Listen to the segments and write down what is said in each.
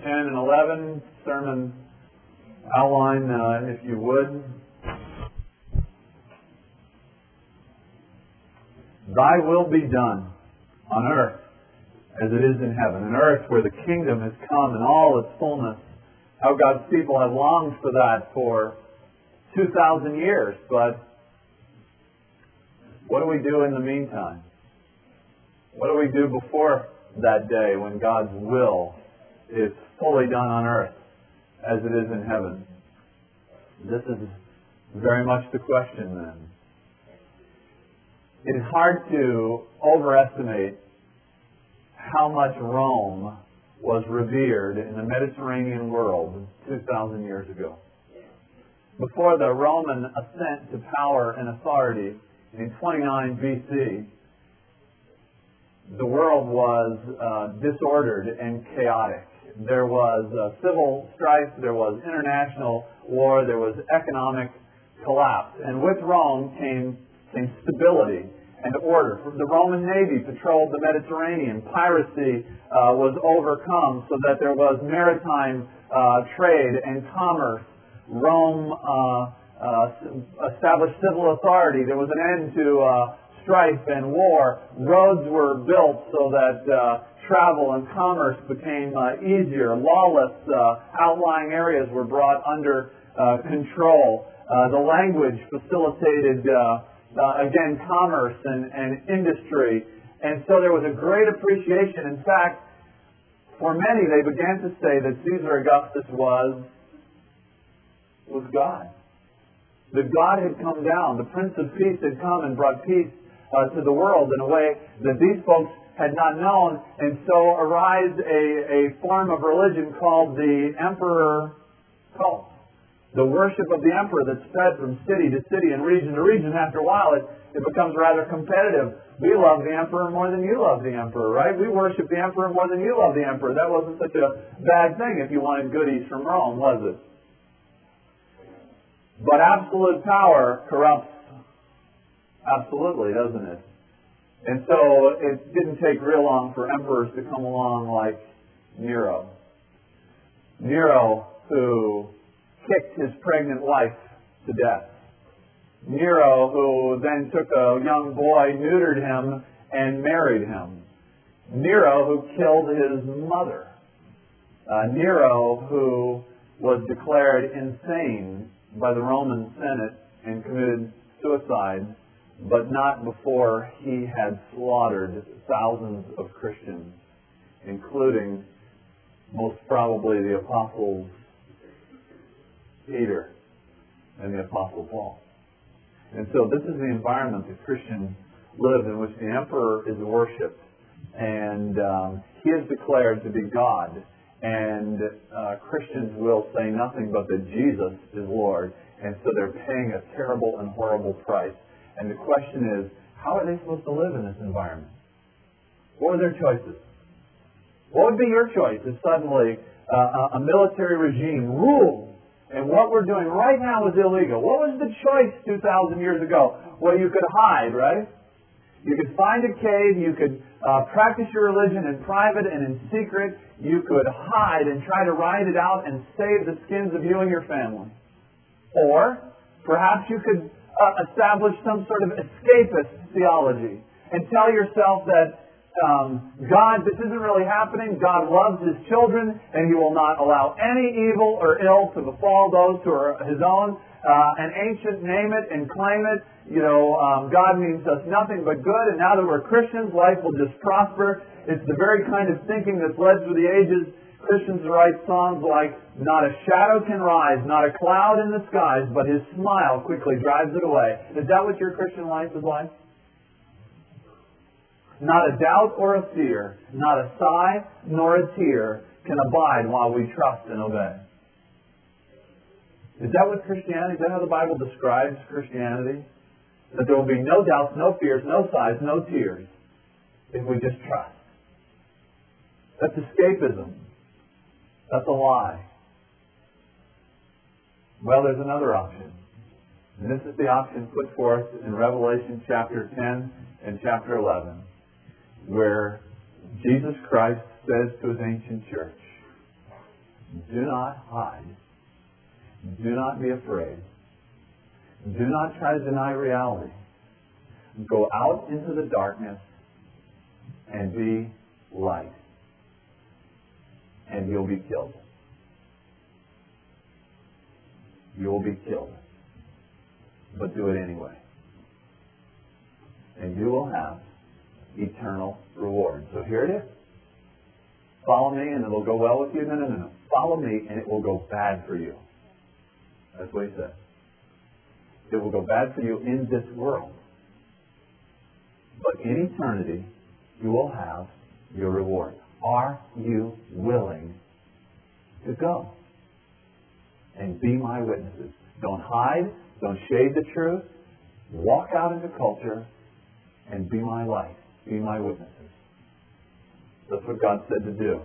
10 and 11, sermon outline, if you would. Thy will be done on earth as it is in heaven. An earth where the kingdom has come in all its fullness. How God's people have longed for that for 2,000 years. But what do we do in the meantime? What do we do before that day when God's will is fully done on earth as it is in heaven? This is very much the question then. It is hard to overestimate how much Rome was revered in the Mediterranean world 2,000 years ago. Before the Roman ascent to power and authority in 29 BC, the world was disordered and chaotic. There was civil strife, there was international war, there was economic collapse. And with Rome came stability and order. The Roman Navy patrolled the Mediterranean. Piracy was overcome so that there was maritime trade and commerce. Rome established civil authority. There was an end to strife and war. Roads were built so that travel and commerce became easier. Lawless outlying areas were brought under control. The language facilitated again, commerce and industry. And so there was a great appreciation. In fact, for many, they began to say that Caesar Augustus was God. That God had come down. The Prince of Peace had come and brought peace to the world in a way that these folks had not known. And so arose a form of religion called the emperor cult. The worship of the emperor that spread from city to city and region to region. After a while, it becomes rather competitive. We love the emperor more than you love the emperor, right? We worship the emperor more than you love the emperor. That wasn't such a bad thing if you wanted goodies from Rome, was it? But absolute power corrupts absolutely, doesn't it? And so it didn't take real long for emperors to come along like Nero. Nero, who kicked his pregnant wife to death. Nero, who then took a young boy, neutered him, and married him. Nero, who killed his mother. Nero, who was declared insane by the Roman Senate and committed suicide, but not before he had slaughtered thousands of Christians, including most probably the apostles Peter and the Apostle Paul. And so this is the environment that Christians live in, which the emperor is worshipped, and he is declared to be God. And Christians will say nothing but that Jesus is Lord, and so they're paying a terrible and horrible price. And the question is, how are they supposed to live in this environment? What are their choices? What would be your choice if suddenly a military regime ruled and what we're doing right now is illegal? What was the choice 2,000 years ago? Well, you could hide, right? You could find a cave. You could practice your religion in private and in secret. You could hide and try to ride it out and save the skins of you and your family. Or perhaps you could establish some sort of escapist theology and tell yourself that God, this isn't really happening. God loves His children, and He will not allow any evil or ill to befall those who are His own. An ancient name it and claim it. God means us nothing but good, and now that we're Christians, life will just prosper. It's the very kind of thinking that's led through the ages. Christians write songs like, "Not a shadow can rise, not a cloud in the skies, but His smile quickly drives it away." Is that what your Christian life is like? Not a doubt or a fear, not a sigh nor a tear can abide while we trust and obey. Is that what Christianity, is that how the Bible describes Christianity? That there will be no doubts, no fears, no sighs, no tears if we just trust. That's escapism. That's a lie. Well, there's another option. And this is the option put forth in Revelation chapter 10 and chapter 11. Where Jesus Christ says to His ancient church, Do not hide. Do not be afraid. Do not try to deny reality. Go out into the darkness and be light. And you'll be killed. You will be killed. But do it anyway. And you will have eternal reward. So here it is. Follow me and it'll go well with you. No. Follow me and it will go bad for you. That's what he said. It will go bad for you in this world. But in eternity, you will have your reward. Are you willing to go? And be my witnesses. Don't hide. Don't shade the truth. Walk out into culture and be my light. Be my witnesses. That's what God said to do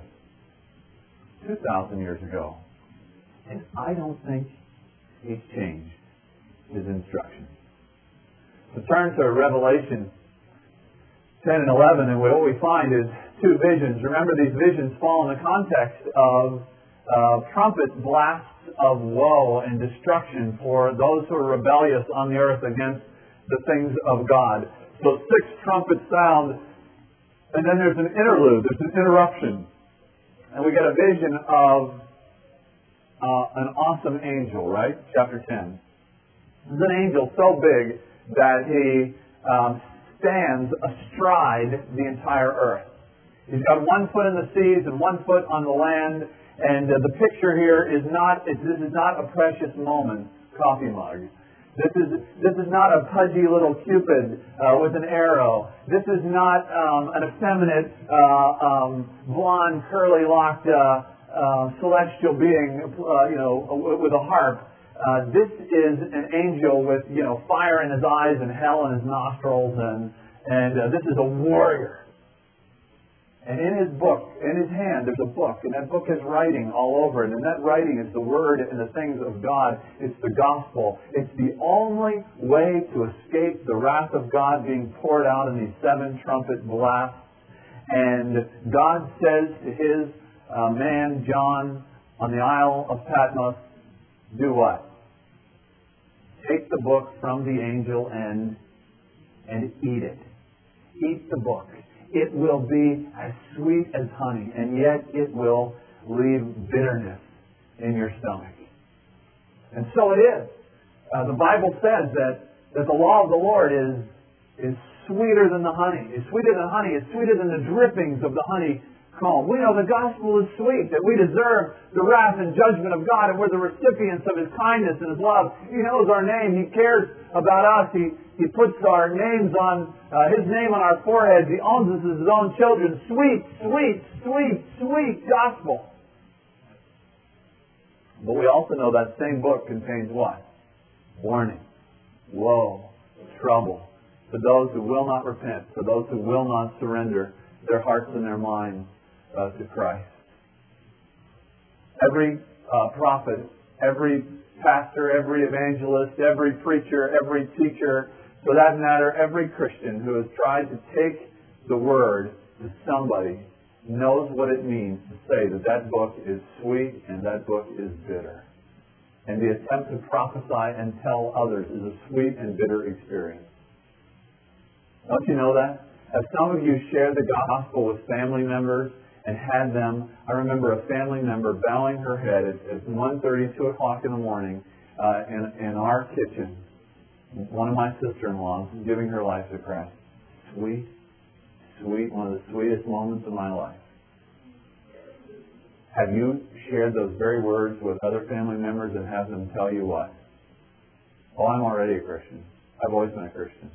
2,000 years ago. And I don't think He's changed His instructions. So turn to Revelation 10 and 11, and what we find is two visions. Remember, these visions fall in the context of trumpet blasts of woe and destruction for those who are rebellious on the earth against the things of God. So 6 trumpets sound, and then there's an interlude, there's an interruption. And we get a vision of an awesome angel, right? Chapter 10. There's an angel so big that he stands astride the entire earth. He's got 1 foot in the seas and 1 foot on the land. And the picture here is this is not a precious moment coffee mug. This is not a pudgy little Cupid with an arrow. This is not an effeminate, blonde, curly-locked celestial being, with a harp. This is an angel with, fire in his eyes and hell in his nostrils, and this is a warrior. And in his book, in his hand, there's a book, and that book has writing all over it. And that writing is the Word and the things of God. It's the gospel. It's the only way to escape the wrath of God being poured out in these 7 trumpet blasts. And God says to His man, John, on the Isle of Patmos, do what? Take the book from the angel and eat it. Eat the book. It will be as sweet as honey, and yet it will leave bitterness in your stomach. And so it is. The Bible says that the law of the Lord is sweeter than the honey. It's sweeter than honey. It's sweeter than the drippings of the honeycomb. We know the gospel is sweet, that we deserve the wrath and judgment of God, and we're the recipients of His kindness and His love. He knows our name. He cares about us. He puts our names on, His name on our foreheads. He owns us as His own children. Sweet, sweet, sweet, sweet gospel. But we also know that same book contains what? Warning, woe, trouble, for those who will not repent, for those who will not surrender their hearts and their minds to Christ. Every prophet, every pastor, every evangelist, every preacher, every teacher, for that matter, every Christian who has tried to take the Word to somebody knows what it means to say that book is sweet and that book is bitter. And the attempt to prophesy and tell others is a sweet and bitter experience. Don't you know that? Have some of you shared the gospel with family members and had them, I remember a family member bowing her head at 1:30, 2 o'clock in the morning in our kitchen, one of my sister-in-laws giving her life to Christ. Sweet, sweet, one of the sweetest moments of my life. Have you shared those very words with other family members and have them tell you what? Oh, I'm already a Christian. I've always been a Christian.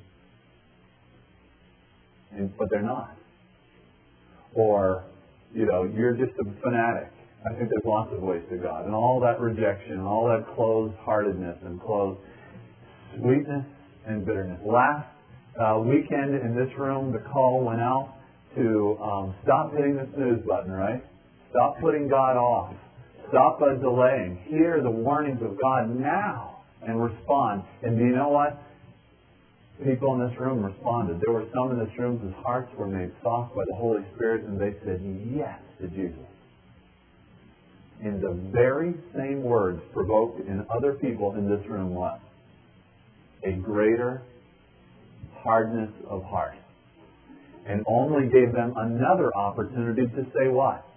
But they're not. Or, you're just a fanatic. I think there's lots of ways to God. And all that rejection, and all that closed-heartedness and closed sweetness and bitterness. Last weekend in this room, the call went out to stop hitting the snooze button, right? Stop putting God off. Stop delaying. Hear the warnings of God now and respond. And do you know what? People in this room responded. There were some in this room whose hearts were made soft by the Holy Spirit, and they said yes to Jesus. in the very same words provoked in other people in this room what? A greater hardness of heart. And only gave them another opportunity to say what?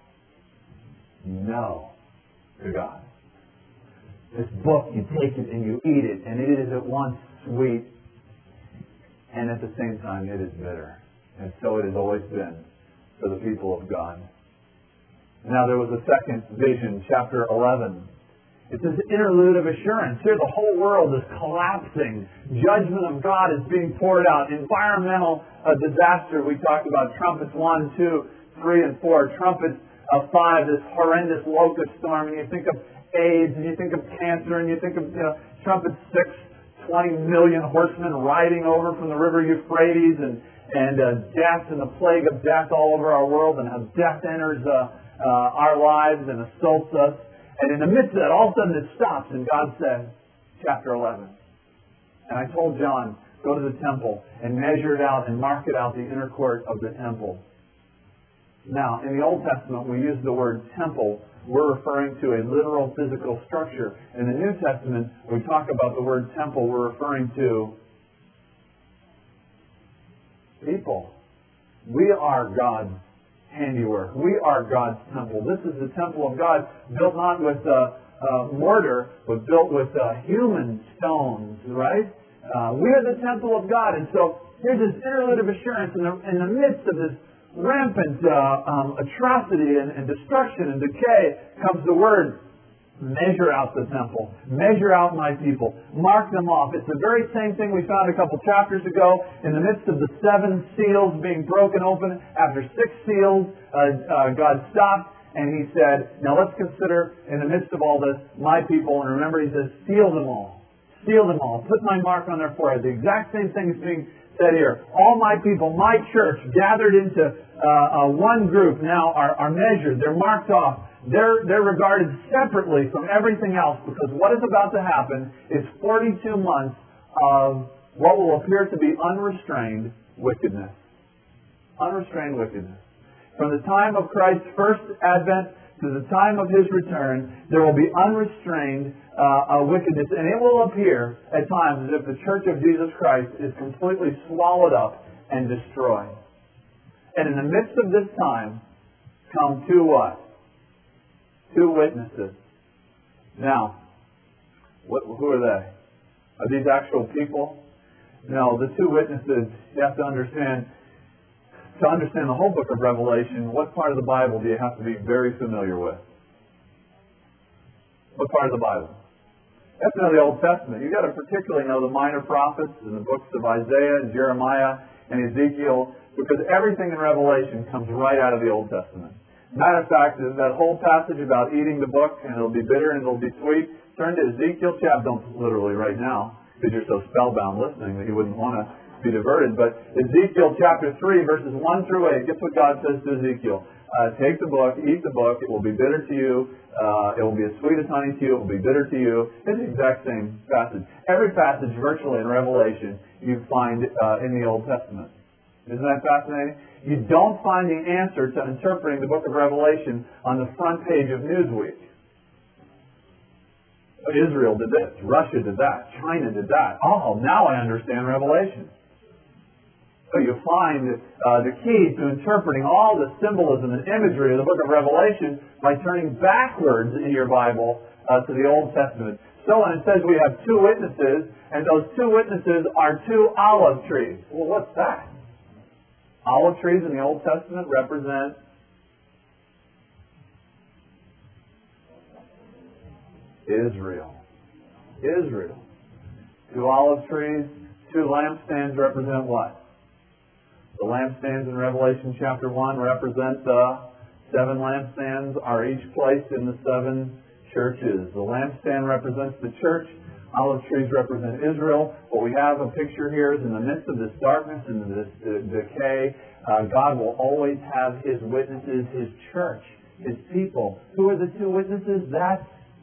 No to God. This book, you take it and you eat it, and it is at once sweet, and at the same time it is bitter. And so it has always been for the people of God. Now there was a second vision, chapter 11. It's this interlude of assurance. Here the whole world is collapsing. Judgment of God is being poured out. Environmental disaster. We talked about trumpets 1, 2, 3, and 4. Trumpets 5, this horrendous locust storm. And you think of AIDS, and you think of cancer, and you think of trumpet 6, 20 million horsemen riding over from the river Euphrates, and death and the plague of death all over our world, and how death enters our lives and assaults us. And in the midst of that, all of a sudden it stops, and God said, chapter 11. And I told John, go to the temple and measure it out and mark it out, the inner court of the temple. Now, in the Old Testament, we use the word temple. We're referring to a literal physical structure. In the New Testament, we talk about the word temple. We're referring to people. We are God's handiwork. We are God's temple. This is the temple of God, built not with mortar, but built with human stones, right? We are the temple of God. And so here's this interlude of assurance in the midst of this rampant atrocity and destruction and decay comes the word, measure out the temple. Measure out my people. Mark them off. It's the very same thing we found a couple chapters ago in the midst of the 7 seals being broken open. After 6 seals, God stopped and He said, now let's consider in the midst of all this, my people. And remember, He says, seal them all. Seal them all. Put my mark on their forehead. The exact same thing is being said here. All my people, my church, gathered into one group now are measured. They're marked off. They're regarded separately from everything else, because what is about to happen is 42 months of what will appear to be unrestrained wickedness. Unrestrained wickedness. From the time of Christ's first advent to the time of His return, there will be unrestrained wickedness, and it will appear at times as if the Church of Jesus Christ is completely swallowed up and destroyed. And in the midst of this time come two what? 2 witnesses. Now, who are they? Are these actual people? No, the 2 witnesses, you have to understand. To understand the whole book of Revelation, what part of the Bible do you have to be very familiar with? What part of the Bible? You have to know the Old Testament. You've got to particularly know the minor prophets and the books of Isaiah and Jeremiah and Ezekiel, because everything in Revelation comes right out of the Old Testament. Matter of fact, that whole passage about eating the book and it'll be bitter and it'll be sweet, turn to Ezekiel chapter, don't literally right now, because you're so spellbound listening that you wouldn't want to be diverted, but Ezekiel chapter 3, verses 1 through 8, guess what God says to Ezekiel? Take the book, eat the book, it will be bitter to you, it will be as sweet as honey to you, it will be bitter to you. It's the exact same passage. Every passage virtually in Revelation you find in the Old Testament. Isn't that fascinating? You don't find the answer to interpreting the book of Revelation on the front page of Newsweek. Israel did this, Russia did that, China did that. Oh, now I understand Revelation. So you find the key to interpreting all the symbolism and imagery of the book of Revelation by turning backwards in your Bible to the Old Testament. So when it says we have 2 witnesses, and those 2 witnesses are 2 olive trees. Well, what's that? Olive trees in the Old Testament represent Israel. Israel. 2 olive trees, 2 lampstands represent what? The lampstands in Revelation chapter 1 represent the 7 lampstands are each placed in the 7 churches. The lampstand represents the church. Olive trees represent Israel. What we have a picture here is in the midst of this darkness and this decay, God will always have His witnesses, His church, His people. Who are the 2 witnesses? That's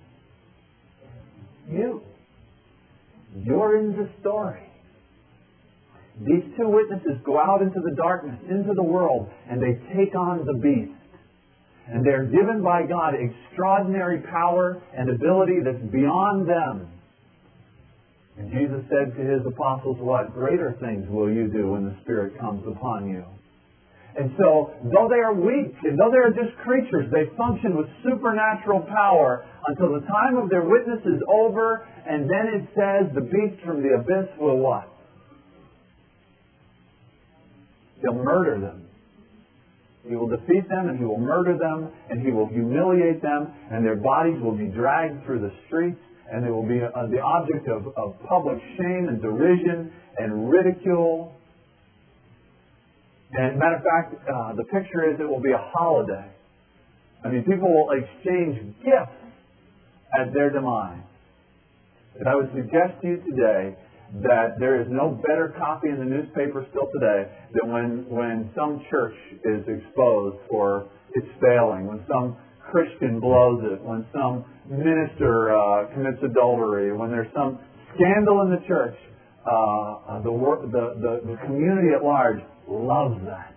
you. You're in the story. These 2 witnesses go out into the darkness, into the world, and they take on the beast. And they're given by God extraordinary power and ability that's beyond them. And Jesus said to His apostles, what? Greater things will you do when the Spirit comes upon you. And so, though they are weak, and though they are just creatures, they function with supernatural power until the time of their witness is over, and then it says the beast from the abyss will what? He'll murder them. He will defeat them, and He will murder them, and He will humiliate them, and their bodies will be dragged through the streets, and they will be the object of public shame and derision and ridicule. And matter of fact, the picture is it will be a holiday. I mean, people will exchange gifts at their demise. And I would suggest to you today that there is no better copy in the newspaper still today than when some church is exposed for its failing, when some Christian blows it, when some minister commits adultery, when there's some scandal in the church. The community at large loves that.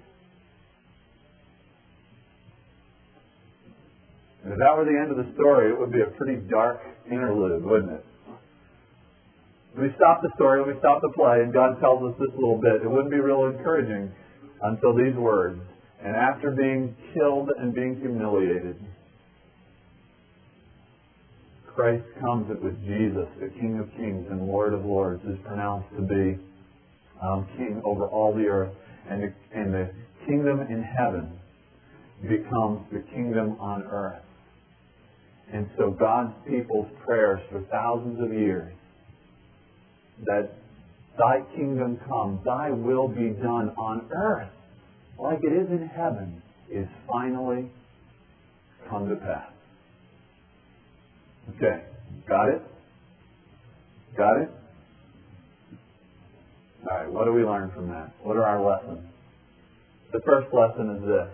And if that were the end of the story, it would be a pretty dark interlude, wouldn't it? Let me stop the story, let me stop the play, and God tells us this little bit. It wouldn't be real encouraging until these words. And after being killed and being humiliated, Christ comes with Jesus, the King of Kings and Lord of Lords, is pronounced to be King over all the earth. And the kingdom in heaven becomes the kingdom on earth. And so God's people's prayers for thousands of years, that Thy kingdom come, Thy will be done on earth, like it is in heaven, is finally come to pass. Okay, got it? Got it? All right, what do we learn from that? What are our lessons? The first lesson is this.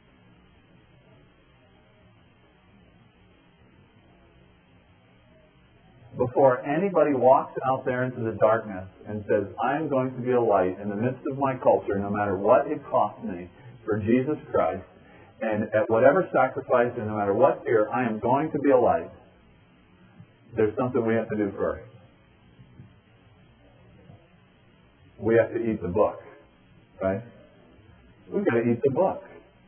Before anybody walks out there into the darkness and says, I'm going to be a light in the midst of my culture, no matter what it costs me, for Jesus Christ, and at whatever sacrifice and no matter what fear, I am going to be a light, there's something we have to do first. We have to eat the book, right? We've got to eat the book.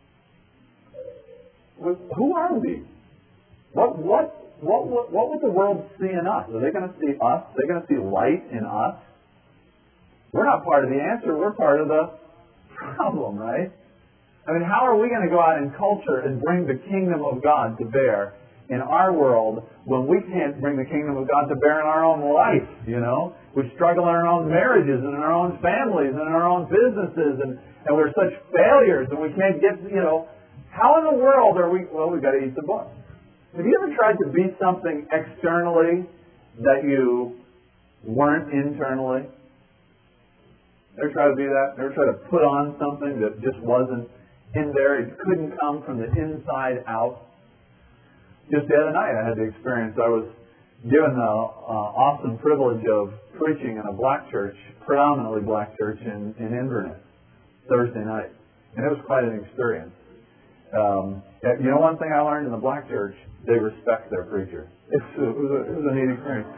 Who are we? What would the world see in us? Are they going to see us? Are they going to see light in us? We're not part of the answer. We're part of the problem, right? I mean, how are we going to go out in culture and bring the kingdom of God to bear in our world when we can't bring the kingdom of God to bear in our own life, you know? We struggle in our own marriages and in our own families and in our own businesses, and we're such failures and we can't get, you know, how in the world are we, well, we've got to eat the book. Have you ever tried to be something externally that you weren't internally? Ever try to be that? Ever try to put on something that just wasn't in there? It couldn't come from the inside out? Just the other night I had the experience. I was given the awesome privilege of preaching in a black church, predominantly black church in Inverness, Thursday night. And it was quite an experience. You know one thing I learned in the black church? They respect their preacher. It was a neat experience.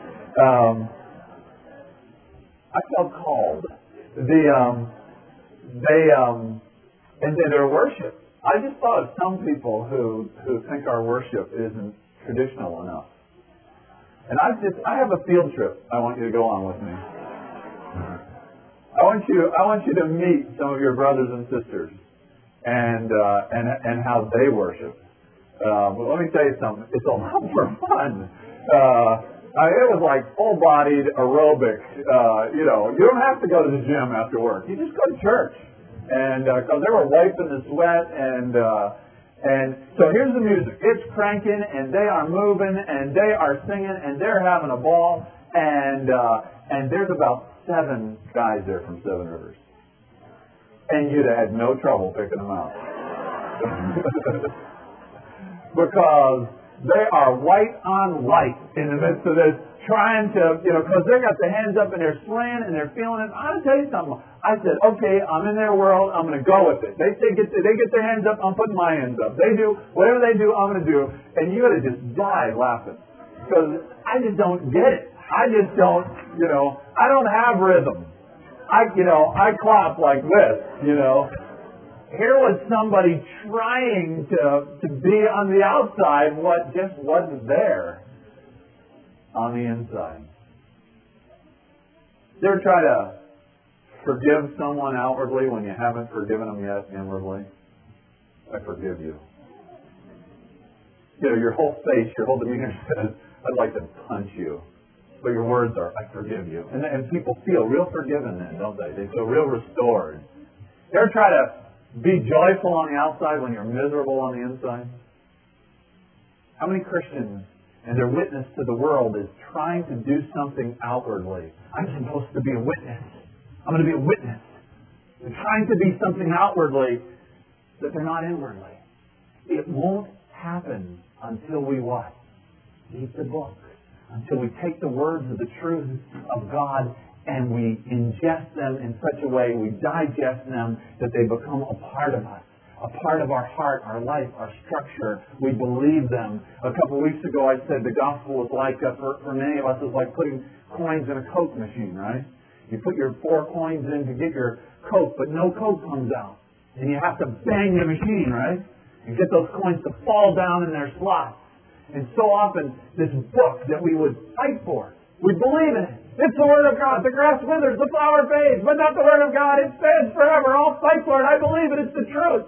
I felt called. And their worship. I just thought of some people who think our worship isn't traditional enough. And I have a field trip I want you to go on with me. I want you to meet some of your brothers and sisters and how they worship. But let me tell you something. It's a lot more fun. It was like full-bodied aerobic. You don't have to go to the gym after work. You just go to church. And because they were wiping the sweat, and so here's the music. It's cranking, and they are moving, and they are singing, and they're having a ball. And there's about 7 guys there from Seven Rivers, and you'd have had no trouble picking them out because they are white on white in the midst of this trying to, because they got their hands up and they're swaying and they're feeling it. I'm going to tell you something. I said, okay, I'm in their world. I'm going to go with it. They get their hands up. I'm putting my hands up. They do whatever they do. I'm going to do. And you got to just die laughing because I just don't get it. I just don't. I don't have rhythm. I clap like this. Here was somebody trying to be on the outside what just wasn't there on the inside. You ever try to forgive someone outwardly when you haven't forgiven them yet inwardly? I forgive you. Your whole face, your whole demeanor says, I'd like to punch you. But your words are, I forgive you. And people feel real forgiven then, don't they? They feel real restored. You ever try to be joyful on the outside when you're miserable on the inside? How many Christians and their witness to the world is trying to do something outwardly? I'm supposed to be a witness. I'm going to be a witness. They're trying to be something outwardly that they're not inwardly. It won't happen until we what? Eat the book. Until we take the words of the truth of God and we ingest them in such a way, we digest them, that they become a part of us, a part of our heart, our life, our structure. We believe them. A couple of weeks ago I said the gospel is like, for many of us, is like putting coins in a Coke machine, right? You put your 4 coins in to get your Coke, but no Coke comes out. And you have to bang the machine, right? And get those coins to fall down in their slots. And so often, this book that we would fight for, we believe in it. It's the Word of God. The grass withers, the flower fades, but not the Word of God. It stands forever. I'll fight for it. I believe it. It's the truth.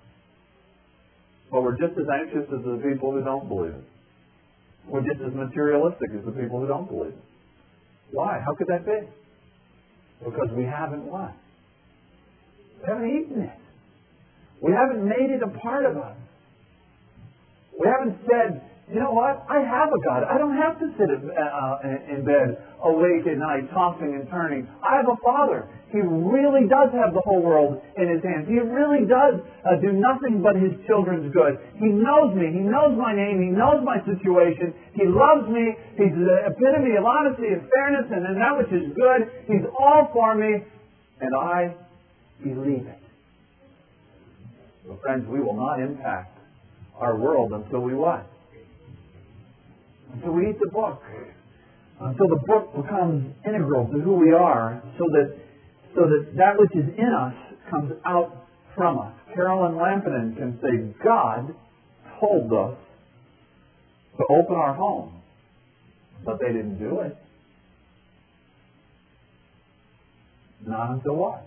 But we're just as anxious as the people who don't believe it. We're just as materialistic as the people who don't believe it. Why? How could that be? Because we haven't what? We haven't eaten it. We haven't made it a part of us. We haven't said, you know what? I have a God. I don't have to sit in bed awake at night, tossing and turning. I have a Father. He really does have the whole world in His hands. He really does do nothing but His children's good. He knows me. He knows my name. He knows my situation. He loves me. He's the epitome of honesty and fairness and that which is good. He's all for me, and I believe it. So friends, we will not impact our world until we what? Until we eat the book. Until the book becomes integral to who we are, so that which is in us comes out from us. Carolyn Lampinen can say, God told us to open our home, but they didn't do it. Not until what?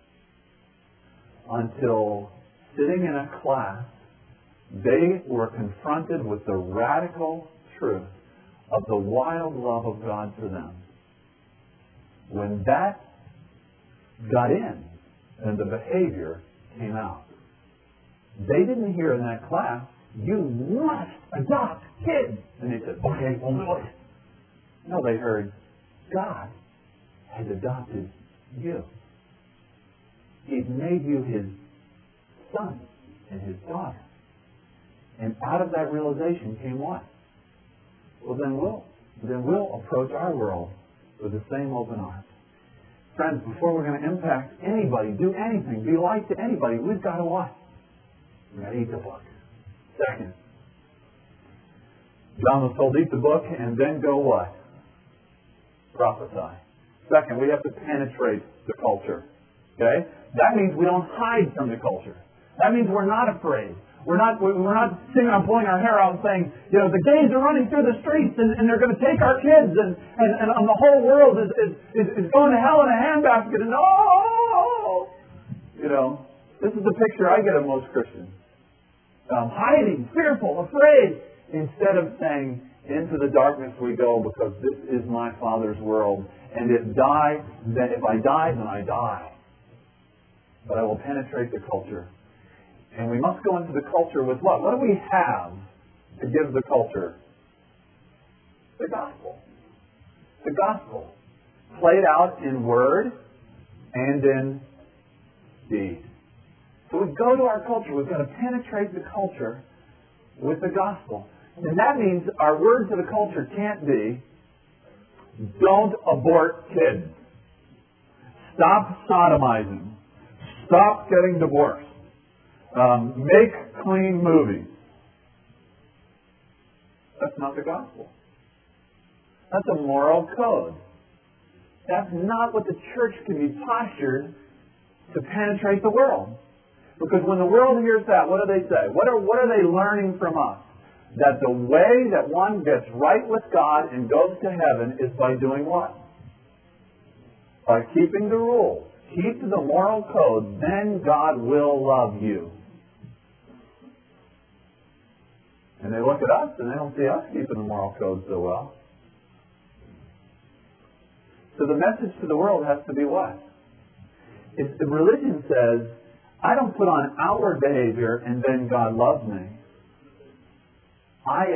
Until sitting in a class, they were confronted with the radical truth of the wild love of God for them. When that got in and the behavior came out, they didn't hear in that class, you must adopt kids. And they said, okay, we'll do it. No, they heard, God has adopted you. He's made you His son and His daughter. And out of that realization came what? Well, then we'll approach our world with the same open arms. Friends, before we're going to impact anybody, do anything, be light to anybody, we've got to what? We've got to eat the book. Second, John was told, eat the book and then go what? Prophesy. Second, we have to penetrate the culture. Okay? That means we don't hide from the culture. That means we're not afraid. We're not sitting around pulling our hair out and saying, the gays are running through the streets and they're going to take our kids and the whole world is going to hell in a handbasket and this is the picture I get of most Christians. Hiding, fearful, afraid, instead of saying, into the darkness we go because this is my Father's world. And if I die, then I die. But I will penetrate the culture. And we must go into the culture with what? What do we have to give the culture? The gospel. The gospel. Played out in word and in deed. So we go to our culture. We've got to penetrate the culture with the gospel. And that means our word to the culture can't be, Don't abort kids. Stop sodomizing. Stop getting divorced. Make clean movies. That's not the gospel. That's a moral code. That's not what the church can be postured to penetrate the world. Because when the world hears that, what do they say? What are they learning from us? That the way that one gets right with God and goes to heaven is by doing what? By keeping the rules. Keep the moral code, then God will love you. And they look at us and they don't see us keeping the moral code so well. So the message to the world has to be what? If the religion says, I don't put on outward behavior and then God loves me. I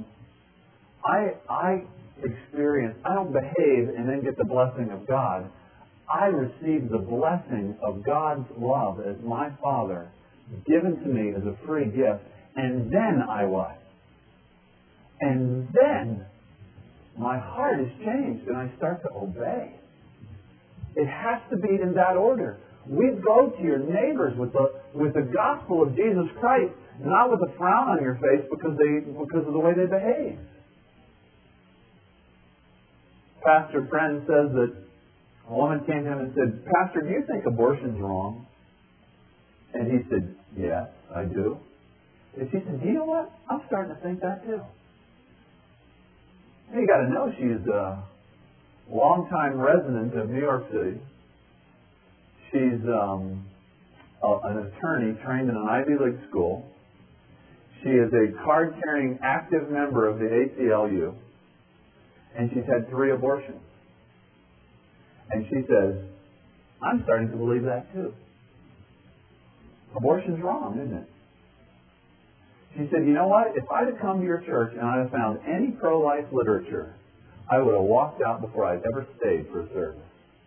don't behave and then get the blessing of God. I receive the blessing of God's love as my Father, given to me as a free gift, and then I what? And then my heart is changed and I start to obey. It has to be in that order. We go to your neighbors with the gospel of Jesus Christ, not with a frown on your face because of the way they behave. Pastor friend says that a woman came to him and said, Pastor, do you think abortion's wrong? And he said, yes, I do. And she said, you know what? I'm starting to think that too. You got to know she's a longtime resident of New York City. She's an attorney trained in an Ivy League school. She is a card-carrying active member of the ACLU. And she's had 3 abortions. And she says, I'm starting to believe that too. Abortion's wrong, isn't it? She said, you know what? If I'd have come to your church and I'd have found any pro-life literature, I would have walked out before I'd ever stayed for a service.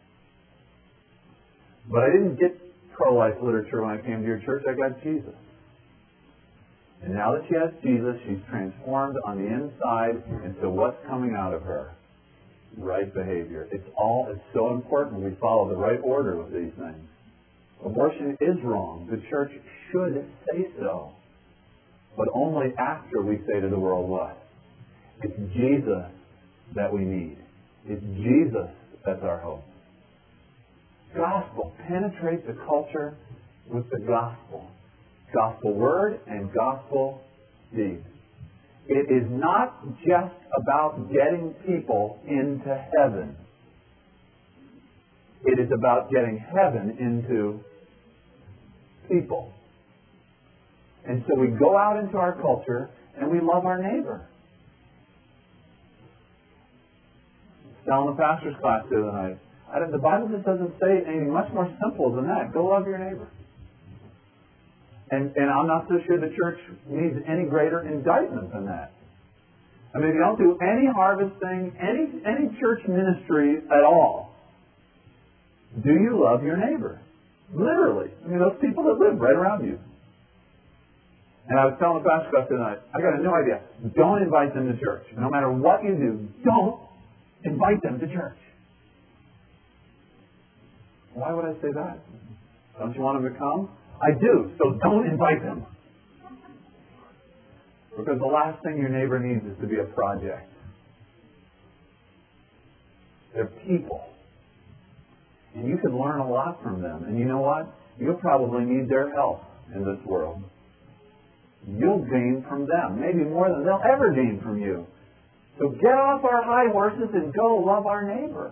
But I didn't get pro-life literature when I came to your church. I got Jesus. And now that she has Jesus, she's transformed on the inside. And so what's coming out of her? Right behavior. It's so important we follow the right order with these things. Abortion is wrong. The church should say so. But only after we say to the world what? It's Jesus that we need. It's Jesus that's our hope. Gospel. Penetrate the culture with the gospel. Gospel word and gospel deed. It is not just about getting people into heaven. It is about getting heaven into people. And so we go out into our culture and we love our neighbor. Telling the pastor's class the other night, the Bible just doesn't say anything much more simple than that. Go love your neighbor. And I'm not so sure the church needs any greater indictment than that. I mean, if you don't do any harvesting, any church ministry at all, do you love your neighbor? Literally. I mean, those people that live right around you. And I was telling the pastor class tonight, I got a new idea. Don't invite them to church. No matter what you do, don't invite them to church. Why would I say that? Don't you want them to come? I do, so don't invite them. Because the last thing your neighbor needs is to be a project. They're people. And you can learn a lot from them. And you know what? You'll probably need their help in this world. You'll gain from them, maybe more than they'll ever gain from you. So get off our high horses and go love our neighbor.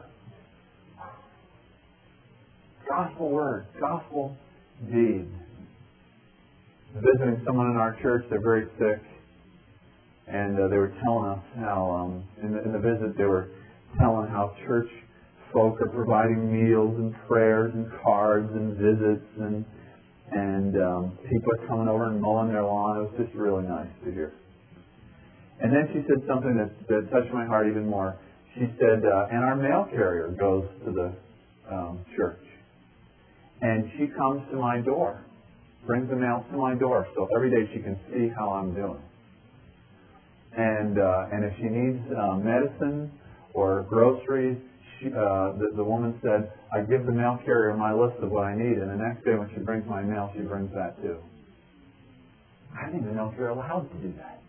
Gospel word, gospel deed. Visiting someone in our church, they're very sick, and they were telling us how, in the visit, they were telling how church folk are providing meals and prayers and cards and visits, and people are coming over and mowing their lawn. It was just really nice to hear. And then she said something that touched my heart even more. She said, and our mail carrier goes to the church. And she comes to my door, brings the mail to my door, so every day she can see how I'm doing. And if she needs medicine or groceries. The woman said, I give the mail carrier my list of what I need, and the next day when she brings my mail, she brings that too. I think the mail carrier allowed to do that.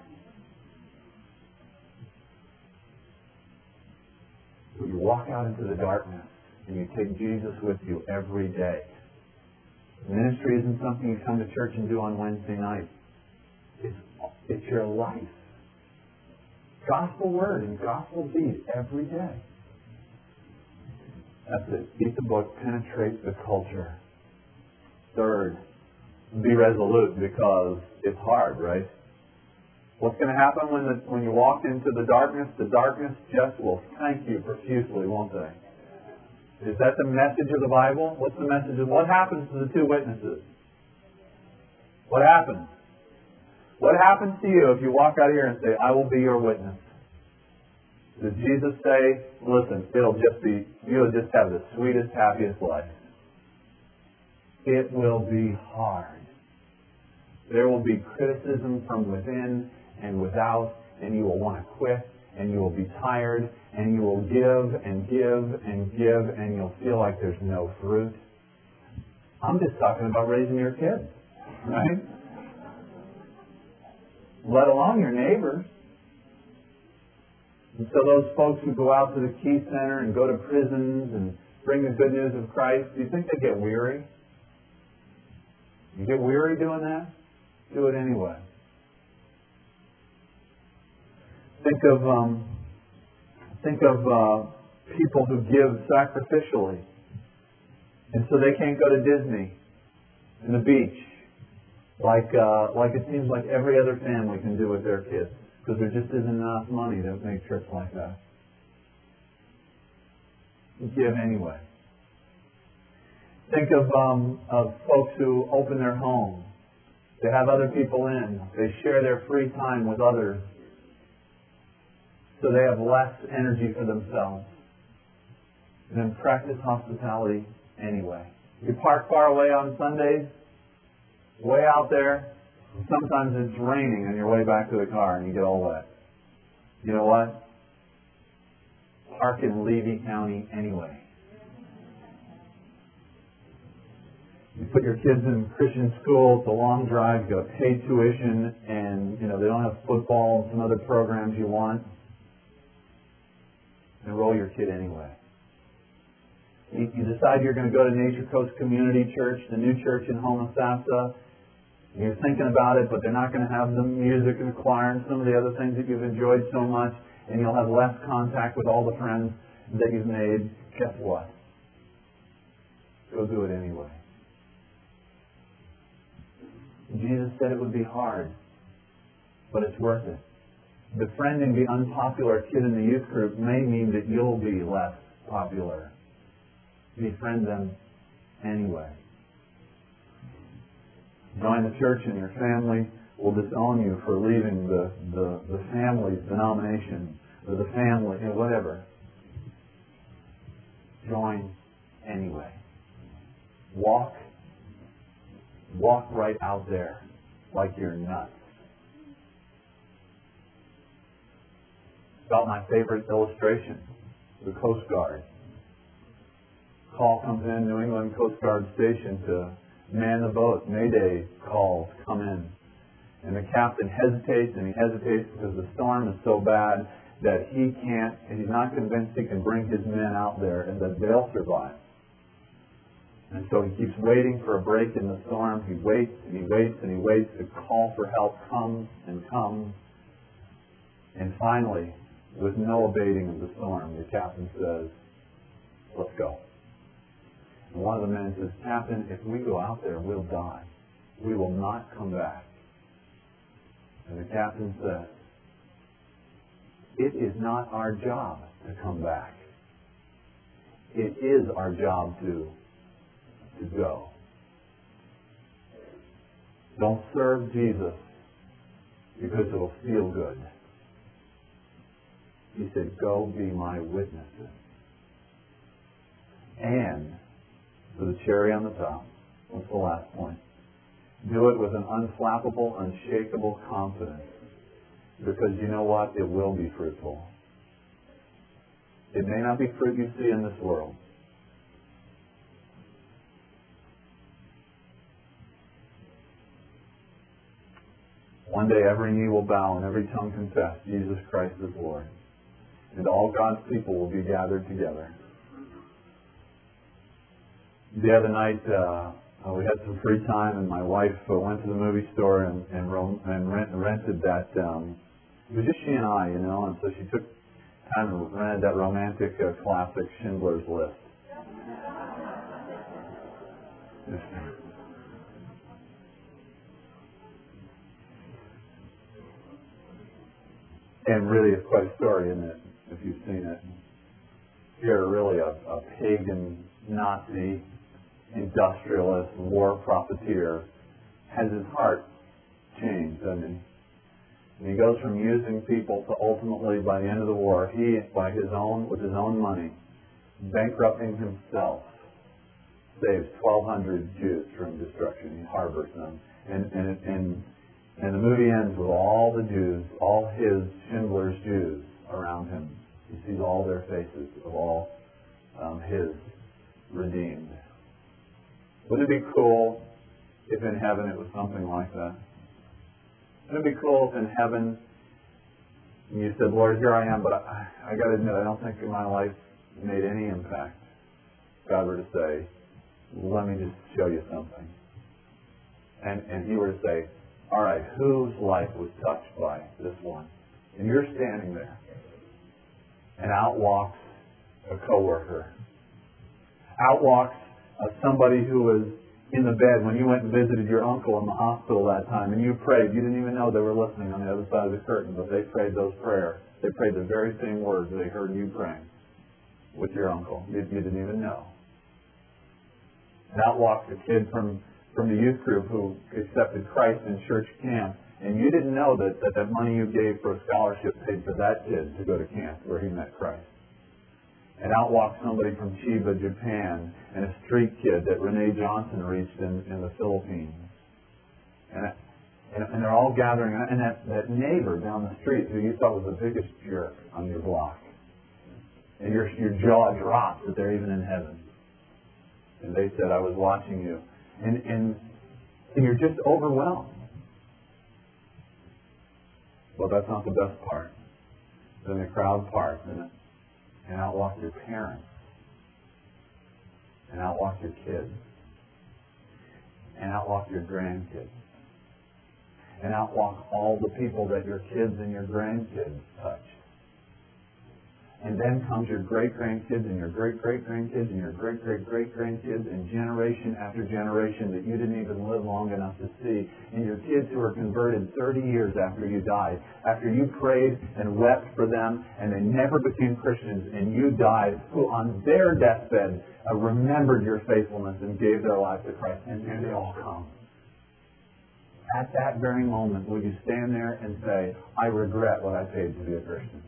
But you walk out into the darkness, and you take Jesus with you every day. Ministry isn't something you come to church and do on Wednesday night. It's your life. Gospel word and gospel deed every day. That's it. Eat the book, penetrate the culture. Third, be resolute, because it's hard, right? What's going to happen when you walk into the darkness? The darkness just will thank you profusely, won't they? Is that the message of the Bible? What's the message of what happens to the two witnesses? What happens? What happens to you if you walk out here and say, I will be your witness? Does Jesus say, listen, you'll just have the sweetest, happiest life? It will be hard. There will be criticism from within and without, and you will want to quit, and you will be tired, and you will give and give and give, and you'll feel like there's no fruit. I'm just talking about raising your kids, right? Let alone your neighbors. And so those folks who go out to the Key Center and go to prisons and bring the good news of Christ, do you think they get weary? You get weary doing that? Do it anyway. Think of people who give sacrificially, and so they can't go to Disney and the beach like it seems like every other family can do with their kids, because there just isn't enough money to make trips like that. Give anyway. Think of folks who open their home. They have other people in. They share their free time with others, so they have less energy for themselves. And then practice hospitality anyway. You park far away on Sundays, way out there. Sometimes it's raining on your way back to the car and you get all wet. You know what? Park in Levy County anyway. You put your kids in Christian school, it's a long drive, you got to pay tuition, and they don't have football and some other programs you want. Enroll your kid anyway. You decide you're going to go to Nature Coast Community Church, the new church in Homosassa. You're thinking about it, but they're not going to have the music and the choir and some of the other things that you've enjoyed so much, and you'll have less contact with all the friends that you've made. Guess what? Go do it anyway. Jesus said it would be hard, but it's worth it. Befriending the unpopular kid in the youth group may mean that you'll be less popular. Befriend them anyway. Join the church and your family will disown you for leaving the family's denomination or the family, whatever. Join anyway. Walk right out there like you're nuts. About my favorite illustration, the Coast Guard. Call comes in, New England Coast Guard Station to man the boat. Mayday calls come in. And the captain hesitates and he hesitates because the storm is so bad that he's not convinced he can bring his men out there and that they'll survive. And so he keeps waiting for a break in the storm. He waits and he waits and he waits. The call for help comes and comes. And finally, with no abating of the storm, the captain says, let's go. And one of the men says, Captain, if we go out there, we'll die. We will not come back. And the captain says, it is not our job to come back. It is our job to go. Don't serve Jesus because it'll feel good. He said, go be my witnesses. And, for the cherry on the top, what's the last point? Do it with an unflappable, unshakable confidence. Because you know what? It will be fruitful. It may not be fruit you see in this world. One day every knee will bow and every tongue confess Jesus Christ is Lord. And all God's people will be gathered together. The other night, we had some free time, and my wife went to the movie store and rented that. It was just she and I, and so she took time and rented that romantic classic Schindler's List. And really, it's quite a story, isn't it? If you've seen it, you're really a pagan Nazi industrialist, war profiteer, has his heart changed, doesn't he? And he goes from using people to ultimately, by the end of the war, he, with his own money, bankrupting himself, saves 1,200 Jews from destruction. He harbors them. And the movie ends with all the Jews, all his Schindler's Jews around him. He sees all their faces of all his redeemed. Wouldn't it be cool if in heaven it was something like that? Wouldn't it be cool if in heaven you said, Lord, here I am, but I got to admit, I don't think my life made any impact. God were to say, let me just show you something. And he were to say, all right, whose life was touched by this one? And you're standing there. And out walks a coworker. Out walks somebody who was in the bed when you went and visited your uncle in the hospital that time, and you prayed. You didn't even know they were listening on the other side of the curtain, but they prayed those prayers. They prayed the very same words they heard you praying with your uncle. You didn't even know. And out walks a kid from the youth group who accepted Christ in church camp, and you didn't know that money you gave for a scholarship paid for that kid to go to camp where he met Christ. And out walks somebody from Chiba, Japan, and a street kid that Renee Johnson reached in the Philippines. And they're all gathering, and that neighbor down the street who you thought was the biggest jerk on your block. And your jaw drops that they're even in heaven. And they said, I was watching you. And you're just overwhelmed. Well, that's not the best part. Then the crowd parts, and out walk your parents, and out walk your kids, and out walk your grandkids, and out walk all the people that your kids and your grandkids touch. And then comes your great-grandkids and your great-great-grandkids and your great-great-great-grandkids and generation after generation that you didn't even live long enough to see. And your kids who were converted 30 years after you died, after you prayed and wept for them and they never became Christians and you died, who on their deathbed remembered your faithfulness and gave their life to Christ. And here they all come. At that very moment, will you stand there and say, I regret what I paid to be a Christian?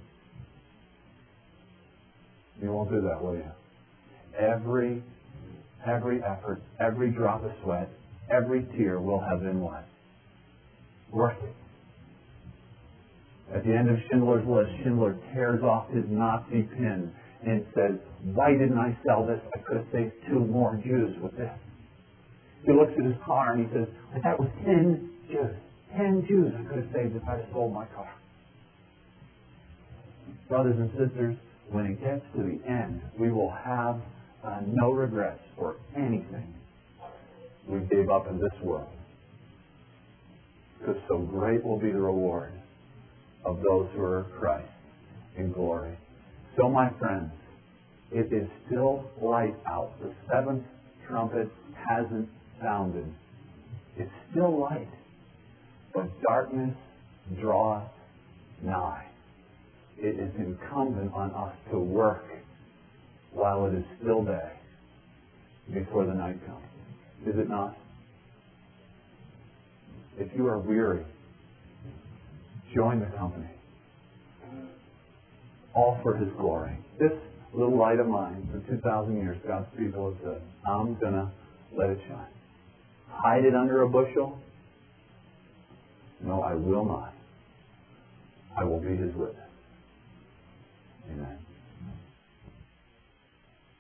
You won't do that, will you? Every effort, every drop of sweat, every tear will have been what? Worth it. At the end of Schindler's List, Schindler tears off his Nazi pin and says, why didn't I sell this? I could have saved 2 more Jews with this. He looks at his car and he says, that was 10 Jews. 10 Jews I could have saved if I'd have sold my car. Brothers and sisters, when it gets to the end, we will have no regrets for anything we gave up in this world. Because so great will be the reward of those who are Christ in glory. So, my friends, it is still light out. The 7th trumpet hasn't sounded. It's still light. But darkness draweth nigh. It is incumbent on us to work while it is still day before the night comes. Is it not? If you are weary, join the company. All for His glory. This little light of mine for 2,000 years, God's people have said, I'm going to let it shine. Hide it under a bushel? No, I will not. I will be His witness. Amen.